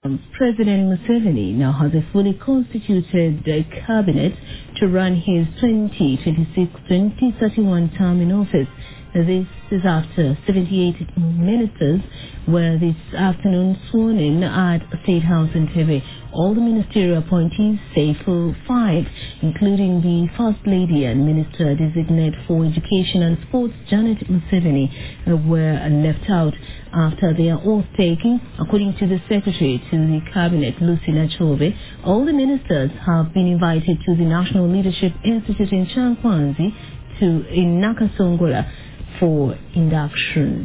President Museveni now has a fully constituted cabinet to run his 2026-2031 term in office. This is after 78 ministers were this afternoon sworn in at State House in Tebe. All the ministerial appointees, save for 5, including the First Lady and Minister Designate for Education and Sports, Janet Museveni, were left out after their oath-taking. According to the Secretary to the Cabinet, Lucy Nachobe, all the ministers have been invited to the National Leadership Institute in Chankwanzi in Nakasongola for induction.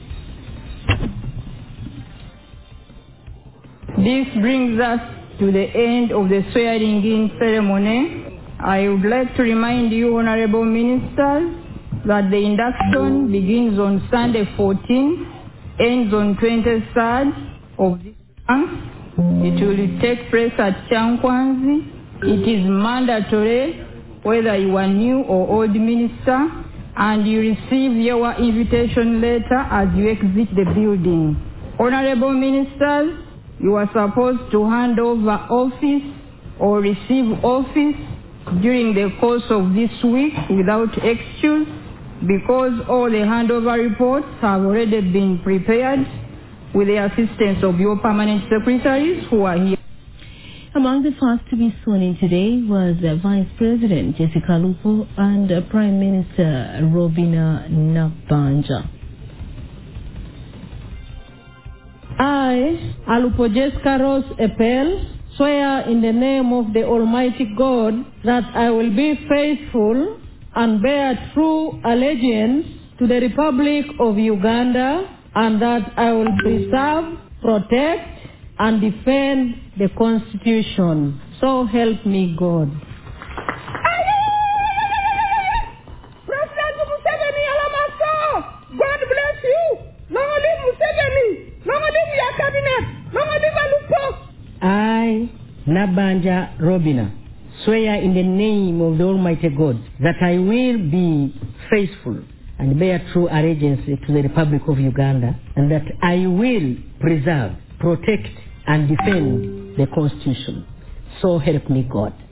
This brings us to the end of the swearing-in ceremony. I would like to remind you, Honorable Ministers, that the induction begins on Sunday 14th, ends on 23rd of this month. It will take place at Chankwanzi. It is mandatory whether you are new or old minister, and you receive your invitation letter as you exit the building. Honorable Ministers, you are supposed to hand over office or receive office during the course of this week without excuse, because all the handover reports have already been prepared with the assistance of your permanent secretaries who are here. Among the first to be sworn in today was Vice President Jessica Lupo and Prime Minister Robina Nabanja. I, Alupo Jessica Rose Epel, swear in the name of the Almighty God that I will be faithful and bear true allegiance to the Republic of Uganda, and that I will preserve, protect, and defend the Constitution. So help me God. President Museveni Alamaso, God bless you. Long live Museveni. Long live your cabinet. Long live Alupo. I, Nabanja Robina, swear in the name of the Almighty God that I will be faithful and bear true allegiance to the Republic of Uganda, and that I will preserve, protect, and defend the Constitution. So help me God.